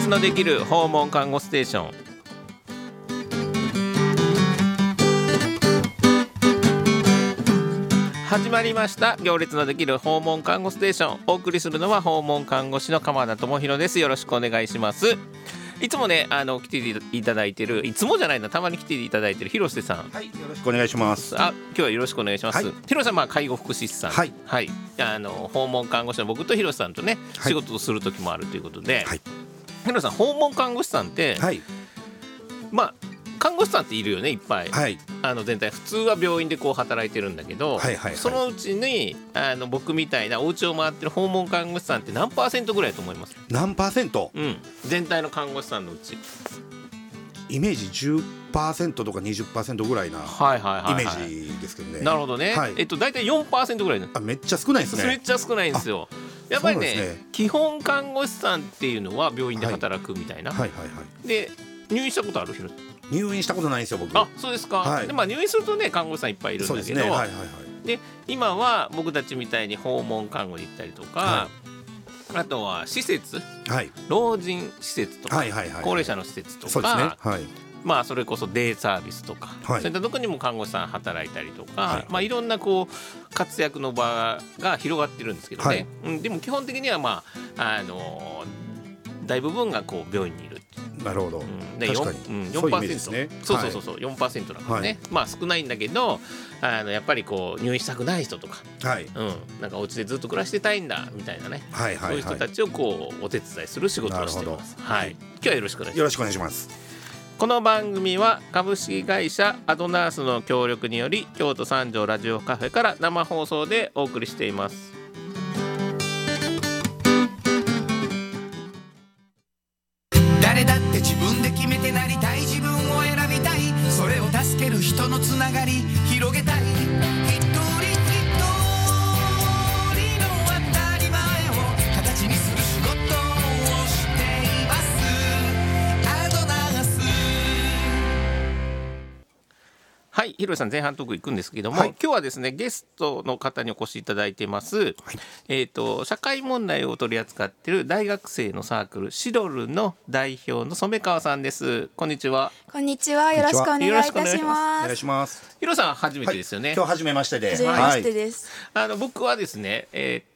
立のできる訪問看護ステーション。始まりました。行列のできる訪問看護ステーション。お送りするのは訪問看護師の鎌田智博です。よろしくお願いします。いつもね来ていただいてる、いつもじゃないな、たまに来ていただいてる広瀬さん、 はい、よろしくお願いします。 今日はよろしくお願いします。 はい、 広瀬さん、介護福祉士さん、はい、はい、訪問看護師の僕と広瀬さんとね、仕事をする時もあるということで、はい、広瀬さん、訪問看護師さんって、はい、看護師さんっているよね、いっぱい、はい、全体普通は病院でこう働いてるんだけど、はいはいはい、そのうちに僕みたいなお家を回ってる訪問看護師さんって何%ぐらいだと思います？ 何パーセント？ 全体の看護師さんのうちイメージ 10% とか 20% ぐらいなイメージですけどね。 なるほどね、はい、だいたい 4% ぐらいね。 めっちゃ少ないですね。 めっちゃ少ないんですよ。やっぱり ね、基本看護師さんっていうのは病院で働くみたいな、はいはいはいはい、で入院したことある？広瀬？ 入院したことないんですよ、僕。 あ、そうですか、はい。で、入院するとね、看護師さんいっぱいいるんだけど、はいはいはい、で今は僕たちみたいに訪問看護に行ったりとか、はい、あとは施設、はい、老人施設とか、はいはいはいはい、高齢者の施設とか、そうですね、はい、それこそデイサービスとか、はい、そういったところにも看護師さん働いたりとか、はい、いろんなこう活躍の場が広がってるんですけどね、はい、でも基本的には大部分がこう病院にいる。 なるほど、 で確かに、 4%、 そういうイメージですね。 そうそうそうそう、4% なんですね、はい、少ないんだけどやっぱりこう入院したくない人とか、はい、なんかお家でずっと暮らしてたいんだみたいなね、はいはいはい、そういう人たちをこうお手伝いする仕事をしています。はい、今日はよろしくお願いします。 よろしくお願いします。 この番組は株式会社アドナースの協力により京都三条ラジオカフェから生放送でお送りしています。 誰だって自分で決めてなりたい、自分を選びたい、それを助ける人のつながり広げたい、一人一人の当たり前を形にする仕事をしています。アドナース。 はい、広瀬さん、前半トーク行くんですけども、はい、今日はですねゲストの方にお越しいただいてます、はい、社会問題を取り扱っている大学生のサークルシロルの代表の染川さんです。こんにちは。 こんにちは、よろしくお願いいたします。 お願いします。 広瀬さん初めてですよね。 はい、今日初めましてで。 初めましてです。 僕はですね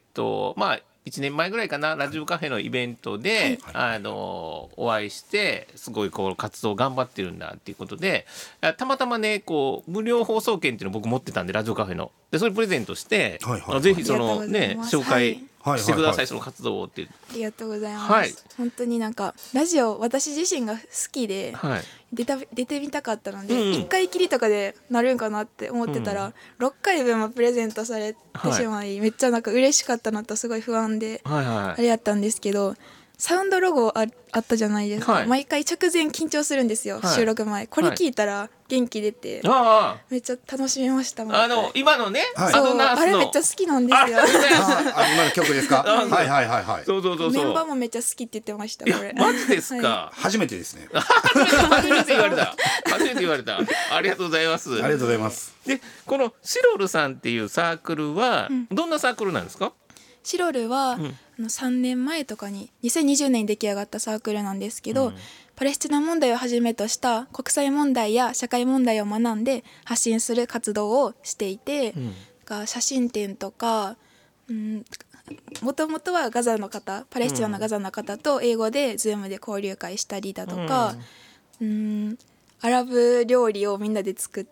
1年前ぐらいかな、ラジオカフェのイベントで、はい、お会いしてすごいこう活動頑張ってるんだっていうことで、たまたまねこう無料放送券っていうのを僕持ってたんで、ラジオカフェのでそれプレゼントして、はいはいはい、ぜひそのね紹介してください、はいはいはい、その活動をってありがとうございます、 はい、 本当になんかラジオ私自身が好きで、はい、出てみたかったので、1回きりとかでなるんかなって思ってたら、6回分もプレゼントされてしまい、めっちゃなんか嬉しかったのとすごい不安で、あれやったんですけど、サウンドロゴあったじゃないですか、はい、毎回直前緊張するんですよ、はい、収録前。これ聞いたら元気出て、はい、めっちゃ楽しみました。 今のね、 はい、アドナースのあれめっちゃ好きなんですよ。 今の曲ですか？はいはいはいはい。 そうメンバーもめっちゃ好きって言ってました。これマジですか？ はい、 初めてですね。 初めて言われた。初めて言われた。ありがとうございます。 ありがとうございます。 で、このシロルさんっていうサークルはどんなサークルなんですか？ シロルは、3年前とかに2020年に出来上がったサークルなんですけど、パレスチナ問題をはじめとした国際問題や社会問題を学んで発信する活動をしていて、写真展とか、もともとはガザの方、パレスチナのガザの方と英語で Zoom で交流会したりだとか、アラブ料理をみんなで作って、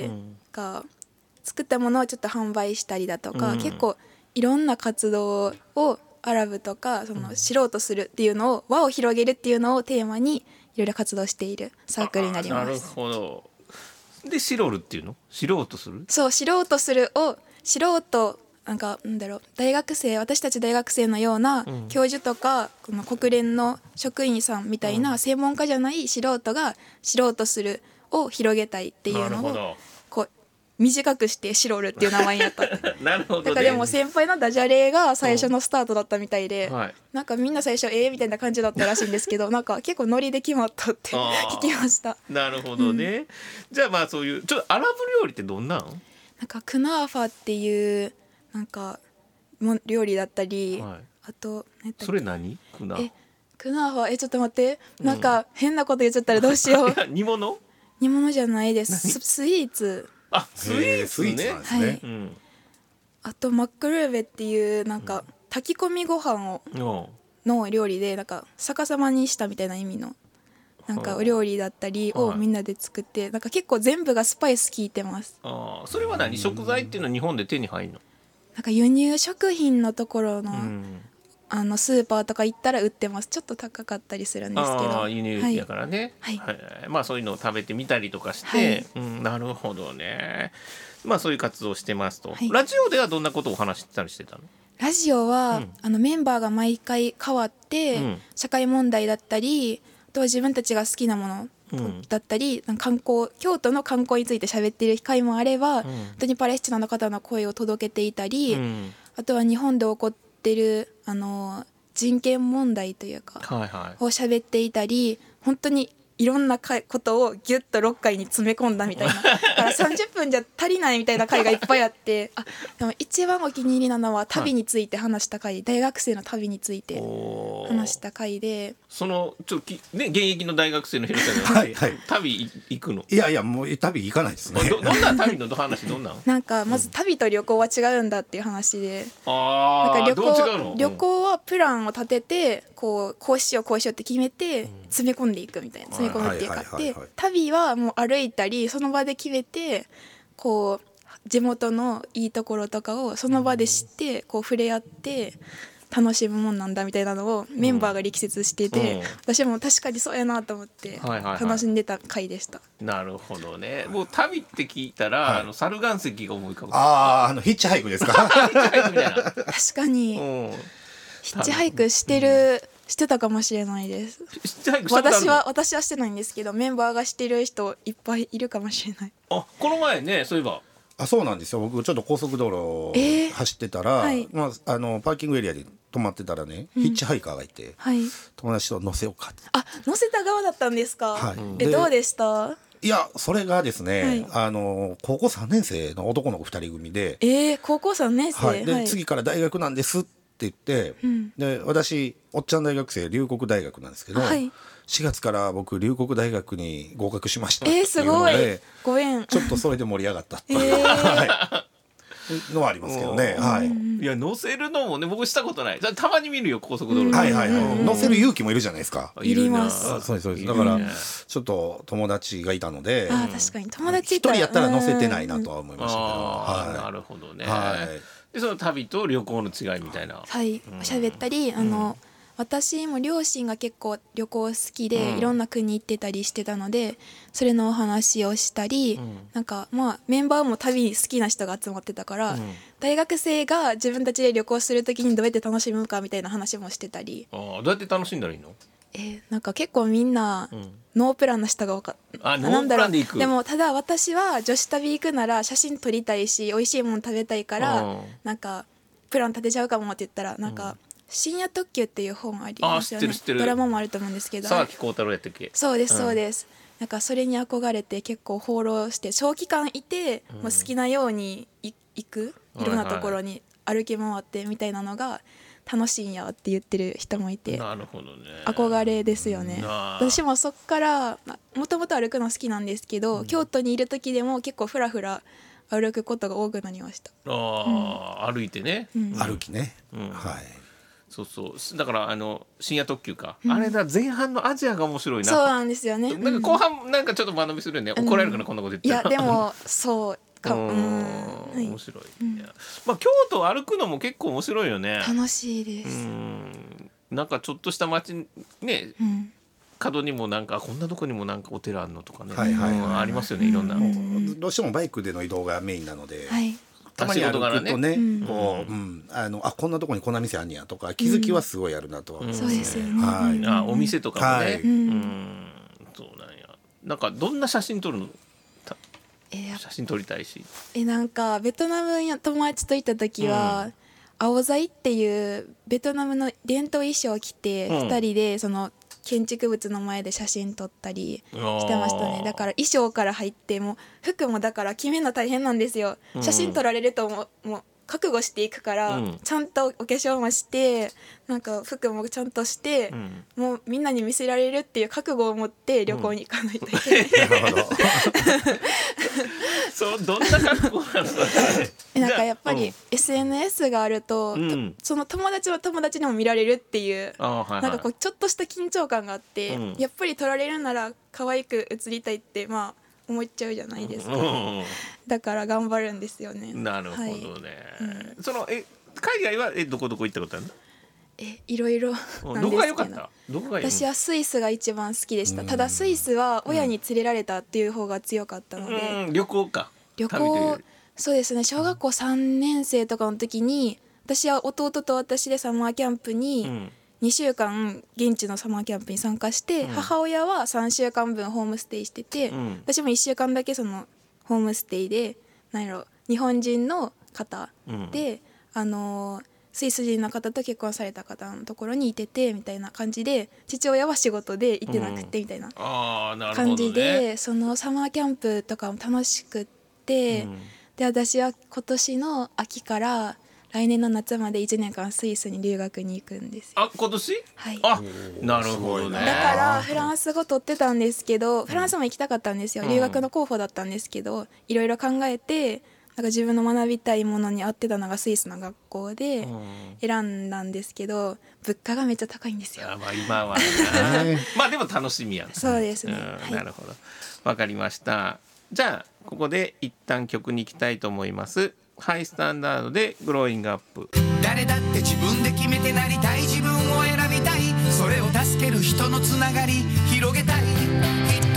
作ったものをちょっと販売したりだとか、結構いろんな活動をアラブとかその知ろうとするっていうのを、輪を広げるっていうのをテーマにいろいろ活動しているサークルになります。 なるほど。でシロルっていうの？知ろうとする？ そう、知ろうとするを知ろうと、大学生、私たち大学生のような教授とか、この国連の職員さんみたいな専門家じゃない素人が知ろうとするを広げたいっていうのを短くしてシロルっていう名前になったなるほど、ね、 なんかでも先輩のダジャレが最初のスタートだったみたいで、なんかみんな最初みたいな感じだったらしいんですけどなんか結構ノリで決まったって聞きました。 なるほどね、じゃあそういうちょっとアラブ料理ってどんなん？ なんかクナーファっていうなんか料理だったり、あとそれ何？ククナーファちょっと待って、なんか変なこと言っちゃったらどうしよう。 煮物じゃないです。スイーツ。 スイーツね。 はい、 あとマックルーベっていうなんか炊き込みご飯の料理で、なんか逆さまにしたみたいな意味のなんかお料理だったりをみんなで作って、なんか結構全部がスパイス効いてます。 それは何、食材っていうのは日本で手に入るの？ なんか輸入食品のところの、スーパーとか行ったら売ってます。ちょっと高かったりするんですけど、 輸入やからね、まあそういうのを食べてみたりとかして、なるほどね。まあそういう活動をしてますと、ラジオではどんなことをお話したりしてたの？ ラジオは、メンバーが毎回変わって、社会問題だったり、あとは自分たちが好きなものだったり、京都の観光について喋っている機会もあれば、本当にパレスチナの方の声を届けていたり、あとは日本で起こってる人権問題というか、を喋っていたり、本当にいろんなことをギュッと6回に詰め込んだみたいな、だから30分じゃ足りないみたいな回がいっぱいあって、でも一番お気に入りなのは旅について話した回、大学生の旅について話した回で、 そのね、現役の大学生の広瀬さんが旅行くの？ いやもう旅行かないですね。 どんな旅の話どんなの？ なんかまず旅と旅行は違うんだっていう話で、 なんかどう違うの？旅行はプランを立ててこうしようって決めて詰め込んでいくみたいな、詰め込むっていうか、で旅はもう歩いたりその場で決めて、こう地元のいいところとかをその場で知ってこう触れ合って楽しむもんなんだみたいなのをメンバーが力説してて、私も確かにそうやなと思って楽しんでた回でした。 なるほどね。もう旅って聞いたら、猿岩石が思い浮かぶ。 ヒッチハイクですか？ヒッチハイクみたいな。 確かに、ヒッチハイクしてたかもしれないです。私はしてないんですけど、メンバーがしてる人いっぱいいるかもしれない。 この前ね、そういえばそうなんですよ。僕ちょっと高速道路走ってたら、パーキングエリアで止まってたらね、ヒッチハイカーがいて、友達と乗せようかって。 乗せた側だったんですか？どうでした？ いや、それがですね、高校3年生の男の子2人組で、 高校3年生、 で次から大学なんですって言って、で私おっちゃん大学生、龍谷大学なんですけど、4月から僕龍谷大学に合格しましたっていうので、 すごいご縁、 ちょっとそれで盛り上がったっていうのはありますけどね。 いや、乗せるのもね、僕したことない。たまに見るよ、高速道路で。 乗せる勇気もいるじゃないですか。 いります。 そうです。だからちょっと友達がいたので、 確かに友達一人やったら乗せてないなとは思いましたけど。 なるほどね。でその旅と旅行の違いみたいな喋ったり、私も両親が結構旅行好きで、いろんな国行ってたりしてたので、それのお話をしたり、なんかメンバーも旅好きな人が集まってたから、大学生が自分たちで旅行するときにどうやって楽しむかみたいな話もしてたり。 どうやって楽しんだらいいの？ なんか結構みんな、ノープランの人が多かった。 ノープランで行く。 でもただ私は女子旅行くなら写真撮りたいし、美味しいもの食べたいから、なんかプラン立てちゃうかもって言ったら、なんか深夜特急っていう本ありますよね。ドラマもあると思うんですけど、 沢木耕太郎やったっけ？ そうです。なんかそれに憧れて結構放浪して長期間いて、もう好きなように行く、いろんなところに歩き回ってみたいなのが楽しいんやって言ってる人もいて、 なるほどね、 憧れですよね。私もそっからもともと歩くの好きなんですけど、京都にいる時でも結構フラフラ歩くことが多くなりました。 歩いてね、 歩きね、 そうだから深夜特急か、あれだ、前半のアジアが面白いな。 そうなんですよね。 なんか後半なんかちょっと間延びするよね、怒られるかな、こんなこと言っていやでもそうかも、 面白い、京都歩くのも結構面白いよね。 楽しいです。 なんかちょっとした街ね、角にもなんかこんなとこにもなんかお寺あるのとかね、ありますよね、いろんな。 どうしてもバイクでの移動がメインなので、たまに仕事柄歩くとね、こんなとこにこんな店あんねやとか気づきはすごいあるなとは思いますね。 そうですよね。 お店とかもね、そうなんや。なんかどんな写真撮るの？写真撮りたいし。 なんかベトナムに友達と行った時は、アオザイっていうベトナムの伝統衣装を着て2人でその建築物の前で写真撮ったりしてましたね。だから衣装から入って、もう服もだから決めるの大変なんですよ。写真撮られるともう覚悟していくから、ちゃんとお化粧もしてなんか服もちゃんとして、もうみんなに見せられるっていう覚悟を持って旅行に行かないといけない、なるほどそうどんな格好なのなんかやっぱり SNS があると、その友達は友達にも見られるっていう、なんかこうちょっとした緊張感があって、やっぱり撮られるなら可愛く写りたいってまあ思っちゃうじゃないですか、だから頑張るんですよね。 なるほどね、その海外はどこ行ったことあるの？ いろいろなんですけど、 どこが良かった？ 私はスイスが一番好きでした。ただスイスは親に連れられたっていう方が強かったので、 旅行そうですね、小学校3年生とかの時に私は弟と私でサマーキャンプに2週間現地のサマーキャンプに参加して、母親は3週間分ホームステイしてて、私も1週間だけそのホームステイで日本人の方で、スイス人の方と結婚された方のところにいててみたいな感じで、父親は仕事で行ってなくてみたいな感じで、そのサマーキャンプとかも楽しくって、で私は今年の秋から来年の夏まで1年間スイスに留学に行くんですよ。 今年？ はい。 なるほどね。 だからフランス語取ってたんですけど、フランスも行きたかったんですよ、留学の候補だったんですけど、いろいろ考えてなんか自分の学びたいものに合ってたのがスイスの学校で選んだんですけど、物価がめっちゃ高いんですよ。 今はまあでも楽しみやね。 そうですね、 なるほど、わかりました。じゃあここで一旦曲に行きたいと思います。ハイスタンダードでグローイングアップ。 誰だって自分で決めてなりたい、自分を選びたい、それを助ける人のつながり広げたい、一人一人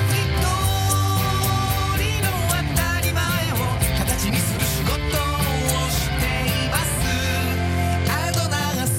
の当たり前を形にする仕事をしています。アドナース。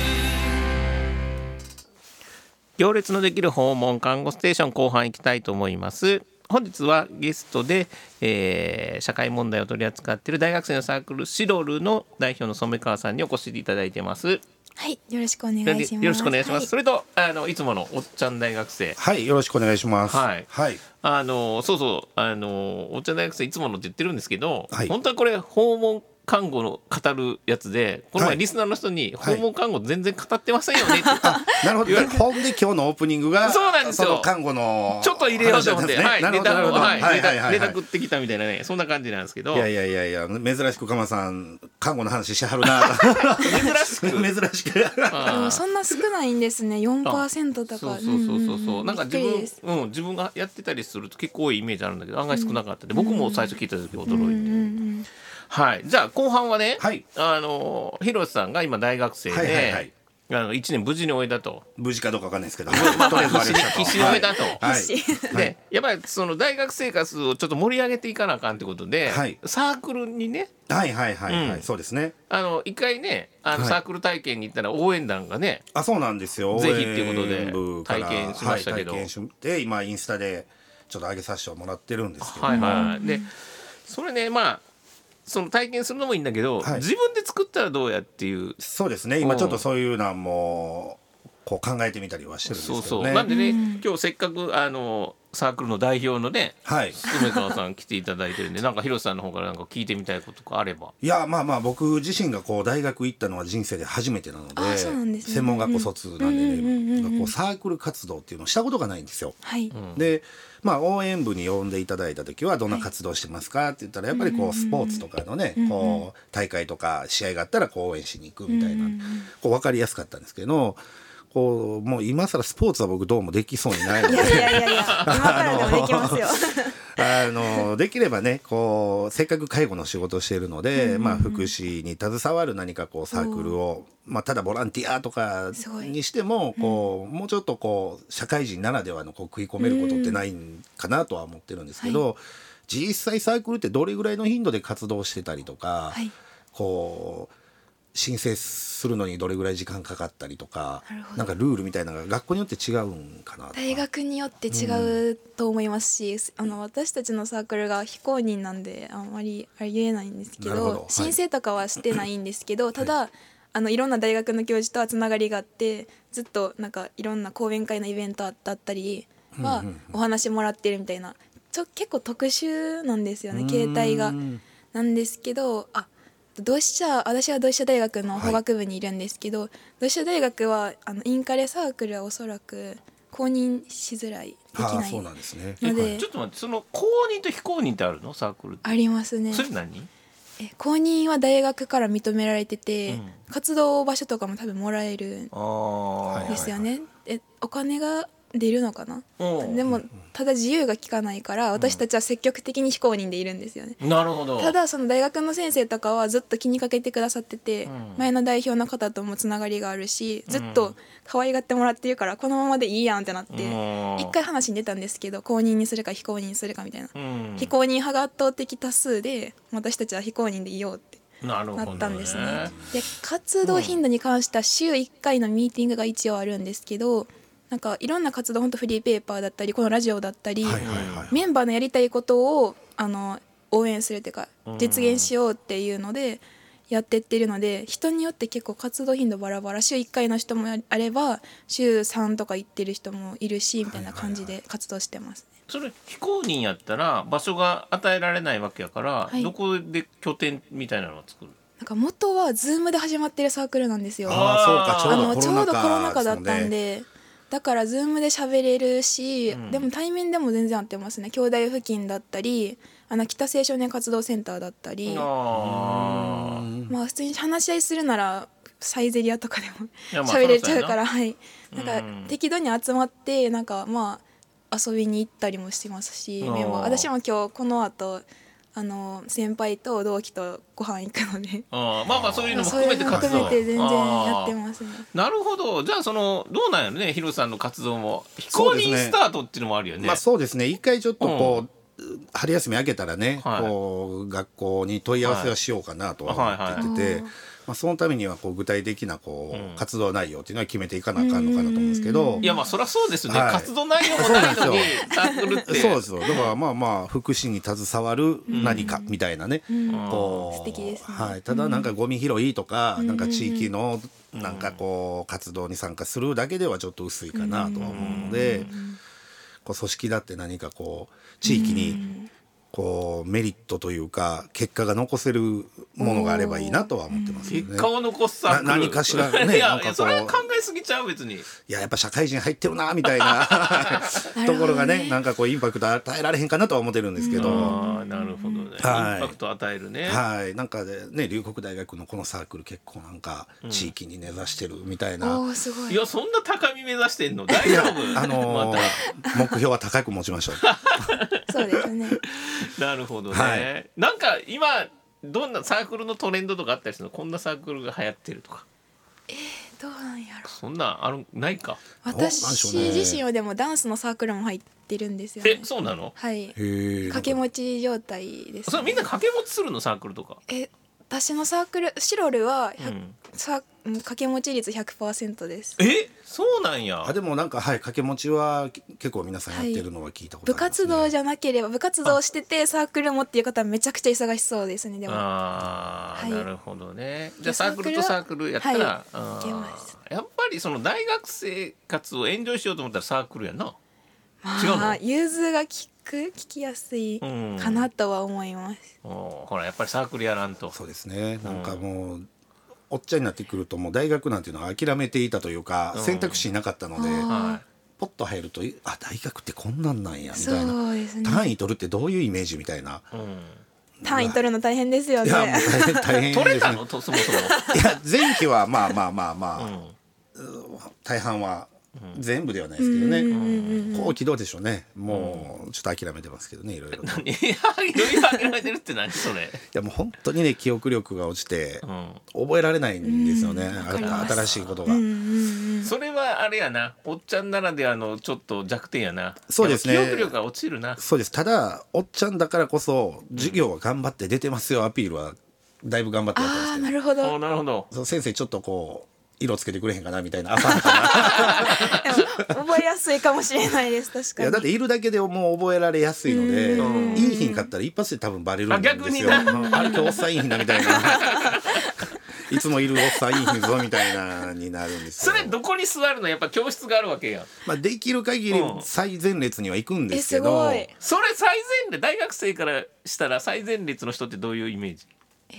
行列のできる訪問看護ステーション後半行きたいと思います。本日はゲストで、社会問題を取り扱っている大学生のサークルシロルの代表の染川さんにお越しいただいてます。 はい、よろしくお願いします。 よろしくお願いします、 はい、 それといつものおっちゃん大学生、 はい、よろしくお願いします。 はい、はい、そうそうおっちゃん大学生いつものって言ってるんですけど、はい、本当はこれ訪問看護の語るやつで、この前リスナーの人に訪問看護全然語ってませんよねって、 なるほど。ほんで今日のオープニングがそうなんですよ、 その看護のちょっと入れようと思って、はい、 レターってきたみたいなね、そんな感じなんですけど、 いや珍しく鎌さん看護の話しはるな珍しくでもそんな少ないんですね、 4% とか。 そうなんか自分がやってたりすると結構多いイメージあるんだけど、案外少なかったで、僕も最初聞いた時驚いて、はい、じゃあ後半はね、はい、広瀬さんが今大学生で、1年無事に終えたと。 無事かどうか分かんないですけど、 必死に終えたと、 でやっぱりその大学生活をちょっと盛り上げていかなあかんってことで、サークルにね、 そうですね、 一回ねサークル体験に行ったら応援団がね、 そうなんですよ、 ぜひっていうことで体験しましたけど、 体験して今インスタでちょっと上げさせてもらってるんですけど、 でそれね、その体験するのもいいんだけど、自分で作ったらどうやっていう。 そうですね、今ちょっとそういうのもこう考えてみたりはしてるんですけどね。 なんでね、今日せっかくサークルの代表のね、梅川さん来ていただいてるんで、なんか広瀬さんの方からなんか聞いてみたいことがあれば。 いや僕自身がこう大学行ったのは人生で初めてなので、専門学校卒なんでね、こうサークル活動っていうのをしたことがないんですよ。で応援部に呼んでいただいた時はどんな活動してますかって言ったら、やっぱりこうスポーツとかのね、こう大会とか試合があったらこう応援しに行くみたいな、こう分かりやすかったんですけど、こうもう今更スポーツは僕どうもできそうにないので、 今からでもできますよできればね、こうせっかく介護の仕事をしているので、福祉に携わる何かこうサークルを、ただボランティアとかにしてもこう、もうちょっとこう社会人ならではのこう食い込めることってないんかなとは思ってるんですけど、実際サークルってどれぐらいの頻度で活動してたりとか、こう申請するのにどれぐらい時間かかったりとか、なんかルールみたいなのが学校によって違うんかなとか。 大学によって違うと思いますし、私たちのサークルが非公認なんであんまり言えないんですけど、申請とかはしてないんですけど、ただいろんな大学の教授とはつながりがあって、ずっとなんかいろんな講演会のイベントだったりはお話もらってるみたいな、結構特殊なんですよね、形態が。なんですけど私は同志社大学の法学部にいるんですけど、同志社大学はインカレサークルはおそらく公認しづらい、できないそうなんですね。 ので。 ちょっと待って、その公認と非公認ってあるの、サークルって。 ありますね。 それ何？ 公認は大学から認められてて、活動場所とかも多分もらえるんですよね。お金が出るのかな。でもただ自由が利かないから、私たちは積極的に非公認でいるんですよね。 なるほど。 ただその大学の先生とかはずっと気にかけてくださってて、前の代表の方ともつながりがあるし、ずっと可愛がってもらってるから、このままでいいやんってなって、一回話に出たんですけど、公認にするか非公認にするかみたいな、非公認派が圧倒的多数で、私たちは非公認でいようってなったんですね。で、活動頻度に関しては週1回のミーティングが一応あるんですけど、なんかいろんな活動、本当フリーペーパーだったりこのラジオだったり、メンバーのやりたいことを応援するというか実現しようっていうのでやってってるので、人によって結構活動頻度バラバラ、週1回の人もあれば週3とか行ってる人もいるしみたいな感じで活動してますね。 それ非公認やったら場所が与えられないわけやから、どこで拠点みたいなのを作る？ なんか元は Zoom で始まってるサークルなんですよ。 そうか、ちょうどコロナ禍だったんで、だから Zoom で喋れるし、でも対面でも全然合ってますね。兄弟付近だったり、北青少年活動センターだったり、普通に話し合いするならサイゼリアとかでも喋れちゃうから、なんか適度に集まってなんか遊びに行ったりもしてますし、メンバー、私も今日この後先輩と同期とご飯行くので、 そういうのも含めて活動、 含めて全然やってますね。 なるほど。じゃあどうなんやろね、ヒロさんの活動も非公認スタートっていうのもあるよね。 そうですね、一回ちょっとこう、春休み明けたらね、こう学校に問い合わせはしようかなとは思っていて、そのためには具体的な活動内容っていうのは決めていかなあかんのかなと思うんですけど、 いやそりゃそうですね、活動内容もないのにサークルってそうですよ。だから福祉に携わる何かみたいなね、 素敵ですね。 ただなんかゴミ拾いとか、なんか地域のなんか活動に参加するだけではちょっと薄いかなとは思うので、組織だって何か地域にメリットというか結果が残せるものがあればいいなとは思ってますね。 結果を残すサークル、 何かしらね。 いやそれは考えすぎちゃう。別にやっぱ社会人入ってるなみたいなところがね、なんかインパクト与えられへんかなとは思ってるんですけど。 なるほどね、インパクト与えるね。 なんかでね、龍谷大学のこのサークル結構なんか地域に根ざしてるみたいな。 すごい。 いや、そんな高み目指してんの？大丈夫？ 目標は高く持ちましょう。 そうですね。 なるほどね。なんか今どんなサークルのトレンドとかあったりするの？こんなサークルが流行ってるとか。 どうなんやろ。 そんなないか。 私自身はでもダンスのサークルも入ってるんですよね。 そうなの？ はい。掛け持ち状態です。 それみんな掛け持ちするの、サークルとか？ 私のサークルシロルは掛け持ち率 100% です。 そうなんや。 でもなんか掛け持ちは結構皆さんやってるのは聞いたことありますね。 部活動じゃなければ、部活動しててサークルもっていう方はめちゃくちゃ忙しそうですね。でもなるほほどね。じゃあサークルとサークルやったら、 いけます。 やっぱりその大学生活をエンジョイしようと思ったらサークルやな。違うの？融通が聞きやすいかなとは思います。 ほらやっぱりサークルやらんと。 そうですね。なんかもうおっちゃんになってくるともう大学なんていうのは諦めていたというか、選択肢なかったので、ポッと入ると大学ってこんなんなんやみたいな、単位取るってどういうイメージみたいな。 単位取るの大変ですよね。 いやもう大変ですね。 取れたの？そもそも。いや前期はまあ、大半は全部ではないですけどね。後期どうでしょうね。もうちょっと諦めてますけどね、いろいろ。 いろ諦めてるって何それ？いやもう本当にね、記憶力が落ちて覚えられないんですよね。新しいことが。 それはあれやな、おっちゃんならではのちょっと弱点やな。 そうですね。 記憶力が落ちるな。 そうです。ただおっちゃんだからこそ授業は頑張って出てますよアピールはだいぶ頑張ってやってますけど。 なるほど。 なるほど。 そう先生ちょっとこう色つけてくれへんかなみたいな浅はかな覚えやすいかもしれないです。確かに。 いやだっているだけでもう覚えられやすいので、いい日に買ったら一発で多分バレるんですよ。 逆にな。 あれ今日おっさんいい日なみたいないつもいるおっさんいい日ぞみたいなになるんですよ。 それどこに座るの？やっぱ教室があるわけや。 できる限り最前列には行くんですけど、 それ最前列、大学生からしたら最前列の人ってどういうイメージ？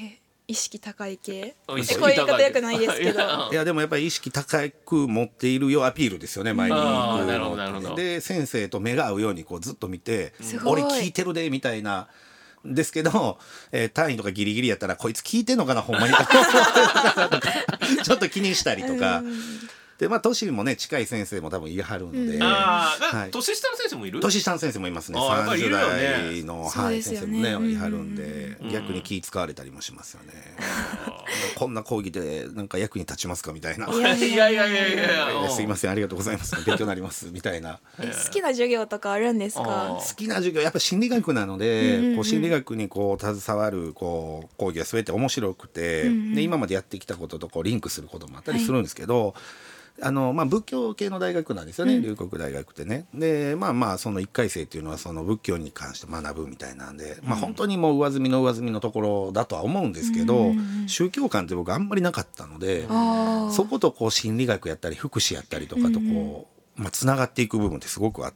意識高い系こういう言い方よくないですけどいやでもやっぱり意識高く持っているよアピールですよね前になるほどなるほど。 で先生と目が合うようにこうずっと見て俺聞いてるでみたいなですけど、単位とかギリギリやったらこいつ聞いてんのかなほんまにちょっと気にしたりとかで年もね近い先生も多分言い張るんで、 年下の先生もいる？ 年下の先生もいますね。30代の、先生もね言い張るんで、逆に気使われたりもしますよね。こんな講義でなんか役に立ちますかみたいな。 いやすいませんありがとうございます勉強になりますみたいな。 好きな授業とかあるんですか？ 好きな授業やっぱ心理学なので、心理学に携わる講義は全て面白くて、で今までやってきたこととリンクすることもあったりするんですけど。仏教系の大学なんですよね、龍谷大学ってね。でその1回生っていうのはその仏教に関して学ぶみたいなんで、本当にもう上積みのところだとは思うんですけど、宗教観って僕あんまりなかったので、そこと心理学やったり福祉やったりとかとつながっていく部分ってすごくあって、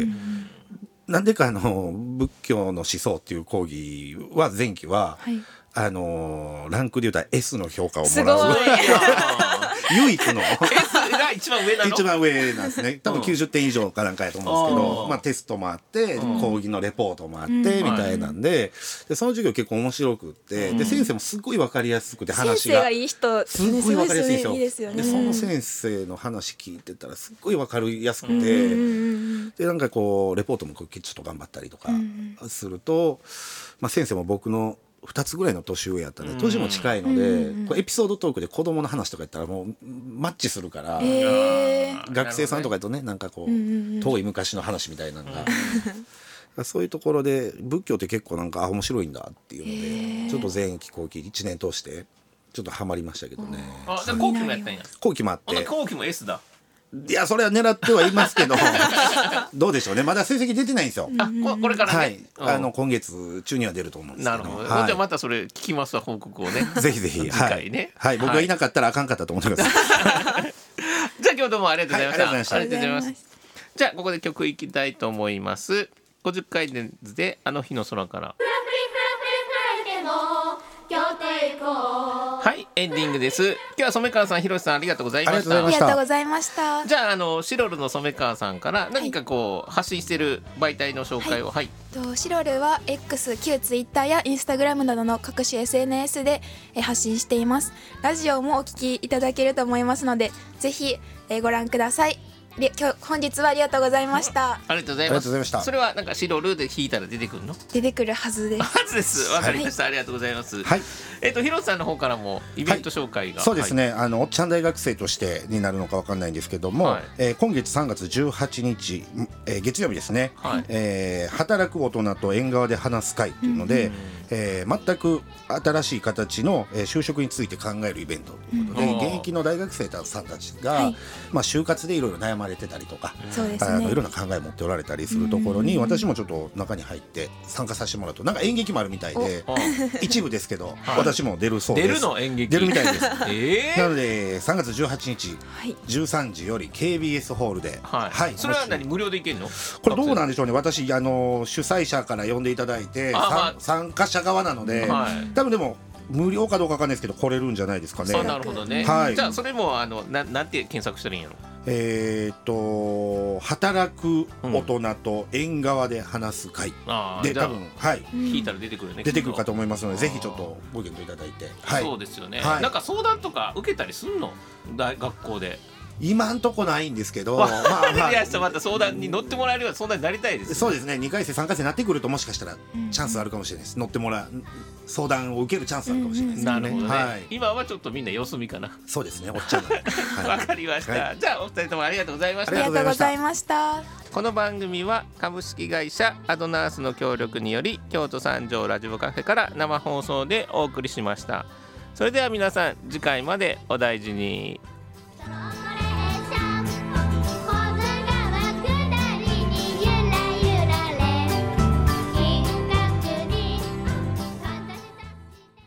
なんでか仏教の思想っていう講義は前期は、ランクで言うたら S の評価をもらう唯一の S が一番上なの？ 一番上なんですね。多分90点以上かなんかやと思うんですけど、テストもあって講義のレポートもあってみたいなんで、その授業結構面白くって、で先生もすごい分かりやすくて話が先生がいい人すごい分かりやすいんですよ。 でその先生の話聞いてたらすっごい分かりやすくて、でなんかレポートもちょっと頑張ったりとかすると、先生も僕の2つぐらいの年上やったんで年も近いので、エピソードトークで子供の話とかやったらもうマッチするから、学生さんとかとねなんか遠い昔の話みたいなのがそういうところで仏教って結構なんか面白いんだっていうので、ちょっと前期後期1年通してちょっとハマりましたけどね。 じゃあ後期もやったんや。 後期もあって後期も S だ。 いやそれは狙ってはいますけどどうでしょうね、まだ成績出てないんですよ。 これからね、 今月中には出ると思うんですけど。 なるほど、じゃあまたそれ聞きますわ報告をねぜひぜひ次回ね、 僕がいなかったらあかんかったと思ってくださいじゃあ今日どうもありがとうございました。 ありがとうございました。 じゃあここで曲いきたいと思います。50回であの日の空から。はい、エンディングです。今日は染川さん、広瀬さんありがとうございました。 ありがとうございました。 じゃあシロルの染川さんから何か発信している媒体の紹介を。 シロルは X、旧 Twitter や Instagram などの各種 SNS で発信しています。ラジオもお聞きいただけると思いますのでぜひご覧ください。本日はありがとうございました。 ありがとうございます。それはなんかシロルで弾いたら出てくるの？出てくるはずです。わかりました。ありがとうございます。広瀬さんの方からもイベント紹介が。 そうですね。おっちゃん大学生としてになるのかわかんないんですけども、今月3月18日月曜日ですね。働く大人と縁側で話す会っていうので、全く新しい形の就職について考えるイベントということで、現役の大学生さんたちが就活でいろいろ悩まれてたりとか、いろんな考え持っておられたりするところに私もちょっと中に入って参加させてもらうと、なんか演劇もあるみたいで一部ですけど私も出るそうです。 出るの？演劇出るみたいです。なので3月18日13時より KBS ホールで、 それは何無料で行けるの？ これどうなんでしょうね。私主催者から呼んでいただいて参加者側なので、多分でも無料かどうかわかんないですけど来れるんじゃないですかね。 なるほどね。じゃあそれもなんて検索したらいいんやろ？ 働く大人と縁側で話す会で多分聞いたら出てくるね。 出てくるかと思いますのでぜひちょっとご検討いただいて。 そうですよね。なんか相談とか受けたりすんの？学校で。 今んとこないんですけど、 また相談に乗ってもらえるような相談になりたいです。 そうですね。2回生3回生になってくるともしかしたらチャンスあるかもしれないです。乗ってもらう相談を受けるチャンスあるかもしれないですね。 なるほどね。今はちょっとみんな様子見かな。 そうですね。おっちゃんわかりました。じゃあお二人ともありがとうございました。 ありがとうございました。 この番組は株式会社アドナースの協力により京都三条ラジオカフェから生放送でお送りしました。それでは皆さん次回までお大事に。